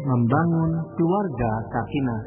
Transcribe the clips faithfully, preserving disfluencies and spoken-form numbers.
Membangun keluarga sakinah.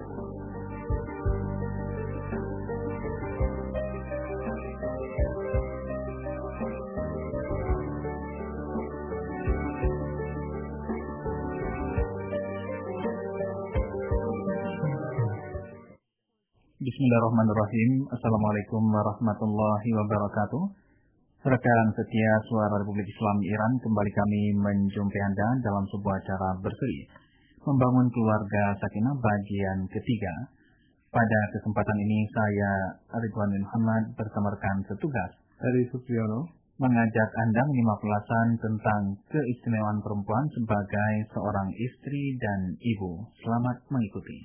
Bismillahirrahmanirrahim. Assalamualaikum warahmatullahi wabarakatuh. Rekan setia Suara Republik Islam Iran, kembali kami menjumpai Anda dalam sebuah acara berseri Membangun Keluarga Sakinah bagian ketiga. Pada kesempatan ini saya Ridwan Muhammad bersama rekan setugas Heri Supriyono mengajak Anda menyimak ulasan tentang keistimewaan perempuan sebagai seorang istri dan ibu. Selamat mengikuti.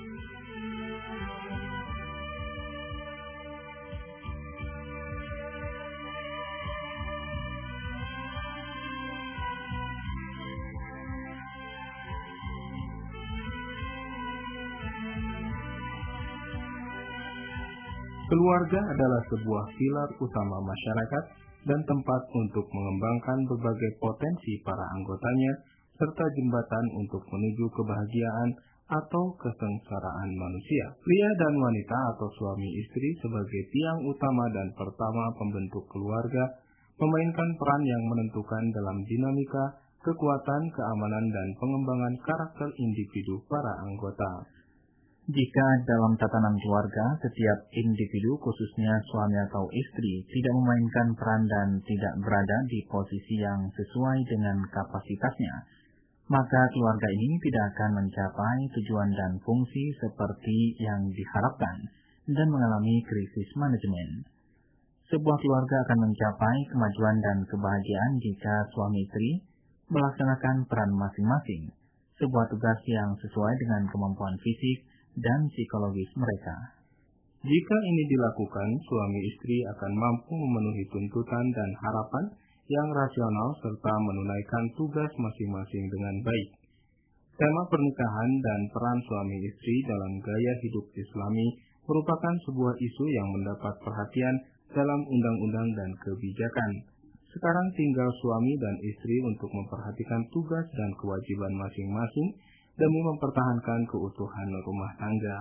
Keluarga adalah sebuah pilar utama masyarakat dan tempat untuk mengembangkan berbagai potensi para anggotanya, serta jembatan untuk menuju kebahagiaan atau kesengsaraan manusia. Pria dan wanita atau suami istri sebagai tiang utama dan pertama pembentuk keluarga, memainkan peran yang menentukan dalam dinamika, kekuatan, keamanan, dan pengembangan karakter individu para anggota. Jika dalam tatanan keluarga, setiap individu khususnya suami atau istri tidak memainkan peran dan tidak berada di posisi yang sesuai dengan kapasitasnya, maka keluarga ini tidak akan mencapai tujuan dan fungsi seperti yang diharapkan dan mengalami krisis manajemen. Sebuah keluarga akan mencapai kemajuan dan kebahagiaan jika suami istri melaksanakan peran masing-masing, sebuah tugas yang sesuai dengan kemampuan fisik dan psikologis mereka. Jika ini dilakukan, suami istri akan mampu memenuhi tuntutan dan harapan yang rasional serta menunaikan tugas masing-masing dengan baik. Tema pernikahan dan peran suami istri dalam gaya hidup Islami merupakan sebuah isu yang mendapat perhatian dalam undang-undang dan kebijakan. Sekarang tinggal suami dan istri untuk memperhatikan tugas dan kewajiban masing-masing demi mempertahankan keutuhan rumah tangga.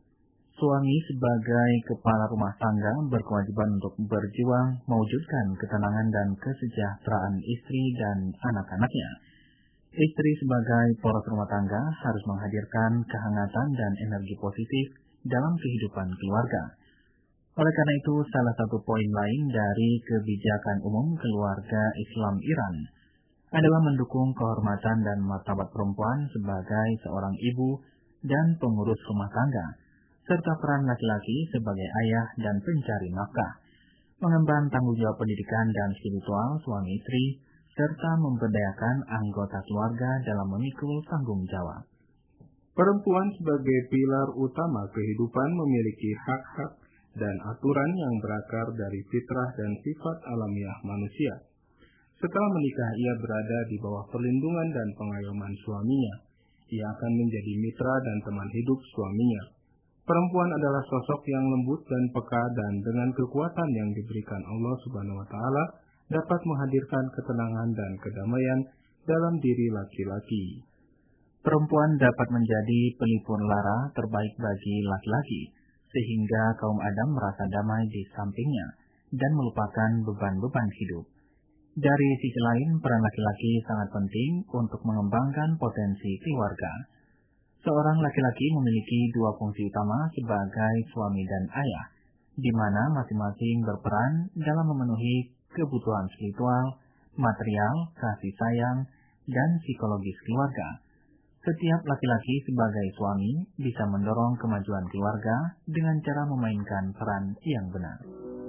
Suami sebagai kepala rumah tangga berkewajiban untuk berjuang mewujudkan ketenangan dan kesejahteraan istri dan anak-anaknya. Istri sebagai poros rumah tangga harus menghadirkan kehangatan dan energi positif dalam kehidupan keluarga. Oleh karena itu, salah satu poin lain dari kebijakan umum keluarga Islam Iran adalah mendukung kehormatan dan martabat perempuan sebagai seorang ibu dan pengurus rumah tangga, serta peran laki-laki sebagai ayah dan pencari nafkah, mengemban tanggung jawab pendidikan dan spiritual suami istri, serta memberdayakan anggota keluarga dalam memikul tanggung jawab. Perempuan sebagai pilar utama kehidupan memiliki hak-hak dan aturan yang berakar dari fitrah dan sifat alamiah manusia. Setelah menikah, ia berada di bawah perlindungan dan pengayoman suaminya. Ia akan menjadi mitra dan teman hidup suaminya. Perempuan adalah sosok yang lembut dan peka, dan dengan kekuatan yang diberikan Allah Subhanahu wa Ta'ala dapat menghadirkan ketenangan dan kedamaian dalam diri laki-laki. Perempuan dapat menjadi pelipur lara terbaik bagi laki-laki, sehingga kaum Adam merasa damai di sampingnya dan melupakan beban-beban hidup. Dari sisi lain, peran laki-laki sangat penting untuk mengembangkan potensi keluarga. Seorang laki-laki memiliki dua fungsi utama sebagai suami dan ayah, di mana masing-masing berperan dalam memenuhi kebutuhan spiritual, material, kasih sayang, dan psikologis keluarga. Setiap laki-laki sebagai suami bisa mendorong kemajuan keluarga dengan cara memainkan peran yang benar.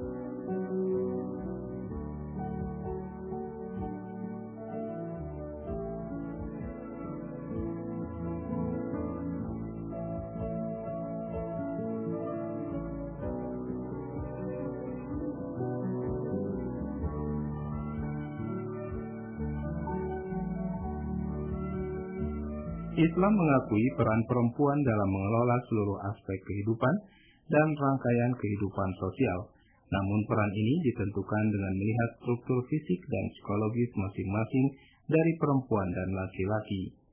Islam mengakui peran perempuan dalam mengelola seluruh aspek kehidupan dan rangkaian kehidupan sosial. Namun peran ini ditentukan dengan melihat struktur fisik dan psikologis masing-masing dari perempuan dan laki-laki.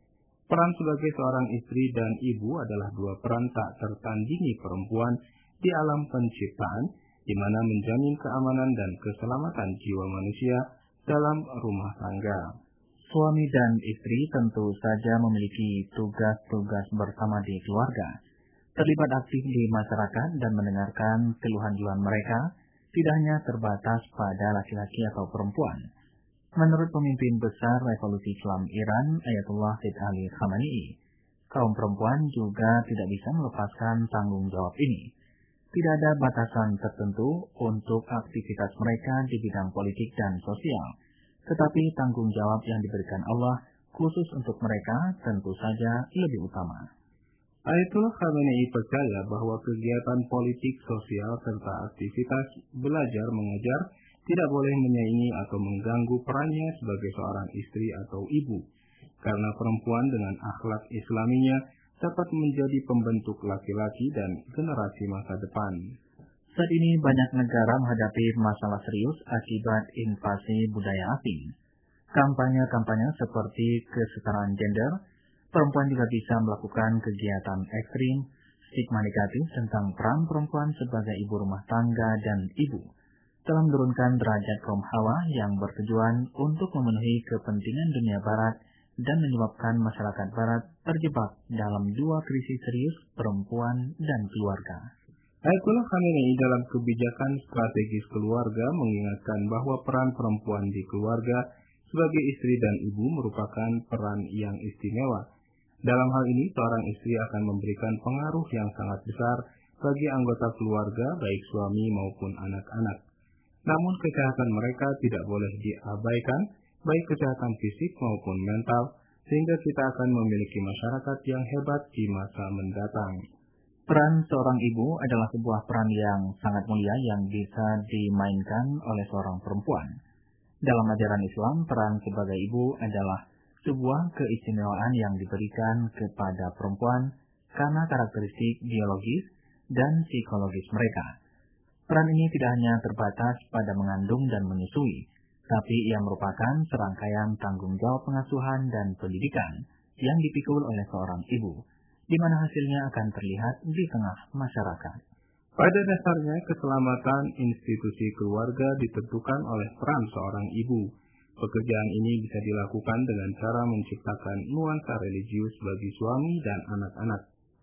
Peran sebagai seorang istri dan ibu adalah dua peran tak tertandingi perempuan di alam penciptaan, di mana menjamin keamanan dan keselamatan jiwa manusia dalam rumah tangga. Suami dan istri tentu saja memiliki tugas-tugas bersama di keluarga, terlibat aktif di masyarakat dan mendengarkan keluhan-keluhan mereka, tidak hanya terbatas pada laki-laki atau perempuan. Menurut pemimpin besar Revolusi Islam Iran, Ayatullah Sayyid Ali Khamenei, kaum perempuan juga tidak bisa melepaskan tanggung jawab ini. Tidak ada batasan tertentu untuk aktivitas mereka di bidang politik dan sosial, tetapi tanggung jawab yang diberikan Allah khusus untuk mereka tentu saja lebih utama. Ayatullah Khamenei percaya bahwa kegiatan politik, sosial, serta aktivitas belajar mengajar tidak boleh menyaingi atau mengganggu perannya sebagai seorang istri atau ibu, karena perempuan dengan akhlak islaminya dapat menjadi pembentuk laki-laki dan generasi masa depan. Saat ini banyak negara menghadapi masalah serius akibat invasi budaya asing. Kampanye-kampanye seperti kesetaraan gender, perempuan juga bisa melakukan kegiatan ekstrim, stigma negatif tentang peran perempuan sebagai ibu rumah tangga dan ibu, telah menurunkan derajat kaum hawa yang bertujuan untuk memenuhi kepentingan dunia barat dan menyebabkan masyarakat barat terjebak dalam dua krisis serius perempuan dan keluarga. Ayatullah Khamenei dalam kebijakan strategis keluarga mengingatkan bahwa peran perempuan di keluarga sebagai istri dan ibu merupakan peran yang istimewa. Dalam hal ini, seorang istri akan memberikan pengaruh yang sangat besar bagi anggota keluarga, baik suami maupun anak-anak. Namun kesehatan mereka tidak boleh diabaikan, baik kesehatan fisik maupun mental, sehingga kita akan memiliki masyarakat yang hebat di masa mendatang. Peran seorang ibu adalah sebuah peran yang sangat mulia yang bisa dimainkan oleh seorang perempuan. Dalam ajaran Islam, peran sebagai ibu adalah sebuah keistimewaan yang diberikan kepada perempuan karena karakteristik biologis dan psikologis mereka. Peran ini tidak hanya terbatas pada mengandung dan menyusui, tapi ia merupakan serangkaian tanggung jawab pengasuhan dan pendidikan yang dipikul oleh seorang ibu, di mana hasilnya akan terlihat di tengah masyarakat. Pada dasarnya, keselamatan institusi keluarga ditentukan oleh peran seorang ibu. Pekerjaan ini bisa dilakukan dengan cara menciptakan nuansa religius bagi suami dan anak-anak.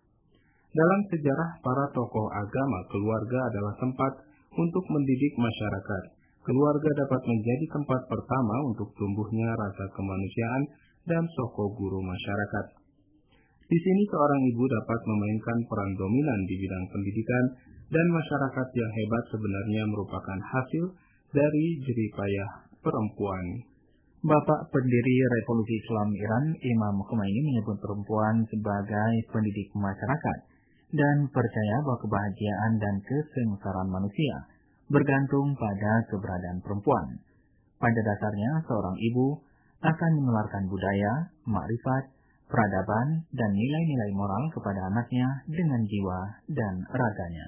Dalam sejarah para tokoh agama, keluarga adalah tempat untuk mendidik masyarakat. Keluarga dapat menjadi tempat pertama untuk tumbuhnya rasa kemanusiaan dan soko guru masyarakat. Di sini seorang ibu dapat memainkan peran dominan di bidang pendidikan, dan masyarakat yang hebat sebenarnya merupakan hasil dari jerih payah perempuan. Bapak pendiri Revolusi Islam Iran, Imam Khomeini, menyebut perempuan sebagai pendidik masyarakat dan percaya bahwa kebahagiaan dan kesengsaraan manusia bergantung pada keberadaan perempuan. Pada dasarnya, seorang ibu akan menularkan budaya, makrifat, peradaban, dan nilai-nilai moral kepada anaknya dengan jiwa dan raganya.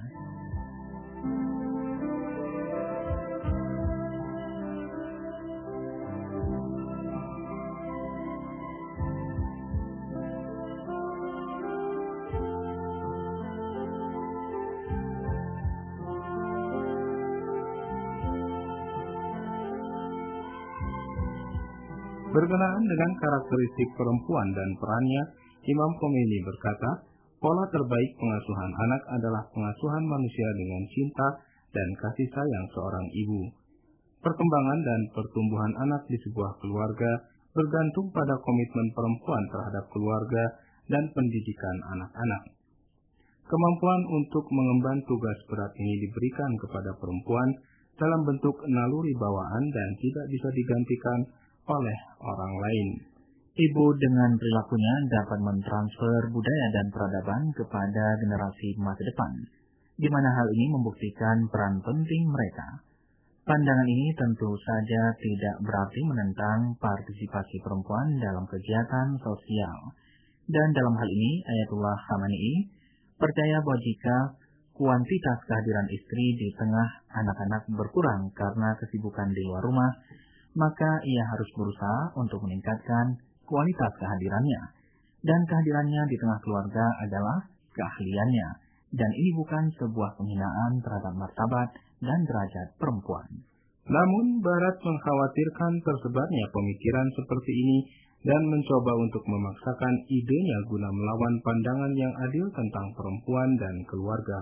Berkenaan dengan karakteristik perempuan dan perannya, Imam Khomeini berkata, pola terbaik pengasuhan anak adalah pengasuhan manusia dengan cinta dan kasih sayang seorang ibu. Perkembangan dan pertumbuhan anak di sebuah keluarga bergantung pada komitmen perempuan terhadap keluarga dan pendidikan anak-anak. Kemampuan untuk mengemban tugas berat ini diberikan kepada perempuan dalam bentuk naluri bawaan dan tidak bisa digantikan oleh orang lain. Ibu dengan perilakunya dapat mentransfer budaya dan peradaban kepada generasi masa depan, di mana hal ini membuktikan peran penting mereka. Pandangan ini tentu saja tidak berarti menentang partisipasi perempuan dalam kegiatan sosial. Dan dalam hal ini, Ayatullah Khamenei percaya bahwa jika kuantitas kehadiran istri di tengah anak-anak berkurang karena kesibukan di luar rumah, maka ia harus berusaha untuk meningkatkan kualitas kehadirannya. dan kehadirannya di tengah keluarga adalah keahliannya, dan ini bukan sebuah penghinaan terhadap martabat dan derajat perempuan. Namun, Barat mengkhawatirkan tersebarnya pemikiran seperti ini dan mencoba untuk memaksakan idenya guna melawan pandangan yang adil tentang perempuan dan keluarga.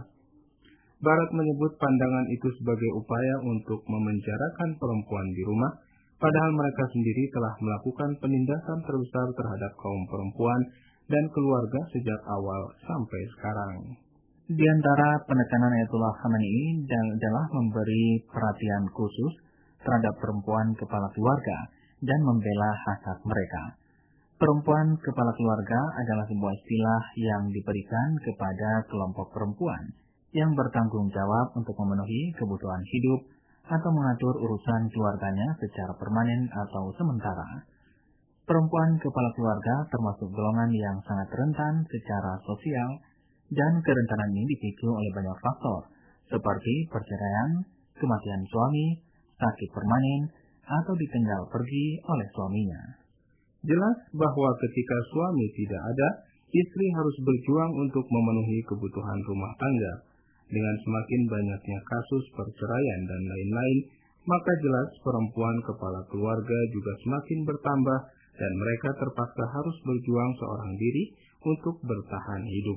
Barat menyebut pandangan itu sebagai upaya untuk memenjarakan perempuan di rumah, padahal mereka sendiri telah melakukan penindasan terbesar terhadap kaum perempuan dan keluarga sejak awal sampai sekarang. Di antara penekanan Ayatullah Khamenei adalah memberi perhatian khusus terhadap perempuan kepala keluarga dan membela hak-hak mereka. Perempuan kepala keluarga adalah sebuah istilah yang diberikan kepada kelompok perempuan yang bertanggung jawab untuk memenuhi kebutuhan hidup atau mengatur urusan keluarganya secara permanen atau sementara. Perempuan kepala keluarga termasuk golongan yang sangat rentan secara sosial, dan kerentanan ini dipicu oleh banyak faktor, seperti perceraian, kematian suami, sakit permanen, atau ditinggal pergi oleh suaminya. Jelas bahwa ketika suami tidak ada, istri harus berjuang untuk memenuhi kebutuhan rumah tangga. Dengan semakin banyaknya kasus perceraian dan lain-lain, maka jelas perempuan kepala keluarga juga semakin bertambah dan mereka terpaksa harus berjuang seorang diri untuk bertahan hidup.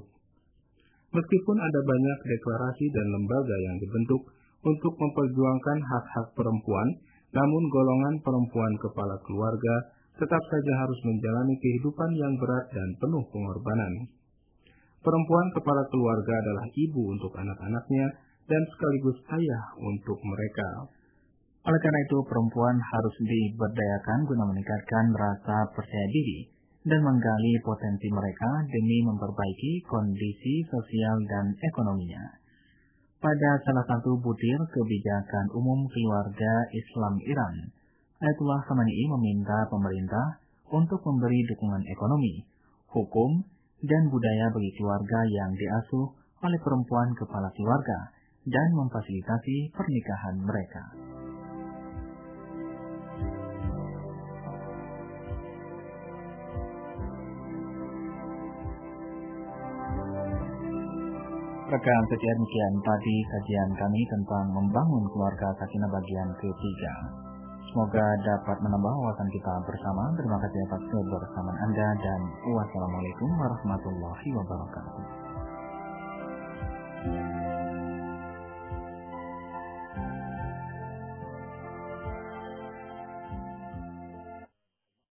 Meskipun ada banyak deklarasi dan lembaga yang dibentuk untuk memperjuangkan hak-hak perempuan, namun golongan perempuan kepala keluarga tetap saja harus menjalani kehidupan yang berat dan penuh pengorbanan. Perempuan kepala keluarga adalah ibu untuk anak-anaknya dan sekaligus ayah untuk mereka. Oleh karena itu, perempuan harus diberdayakan guna meningkatkan rasa percaya diri dan menggali potensi mereka demi memperbaiki kondisi sosial dan ekonominya. Pada salah satu butir kebijakan umum keluarga Islam Iran, Ayatullah Khamenei meminta pemerintah untuk memberi dukungan ekonomi, hukum, dan budaya bagi keluarga yang diasuh oleh perempuan kepala keluarga dan memfasilitasi pernikahan mereka. Rekan setia, demikian tadi kajian kami tentang membangun keluarga sakinah bagian ketiga. Semoga dapat menambah wawasan kita bersama. Terima kasih atas kebersamaan Anda dan wassalamualaikum warahmatullahi wabarakatuh.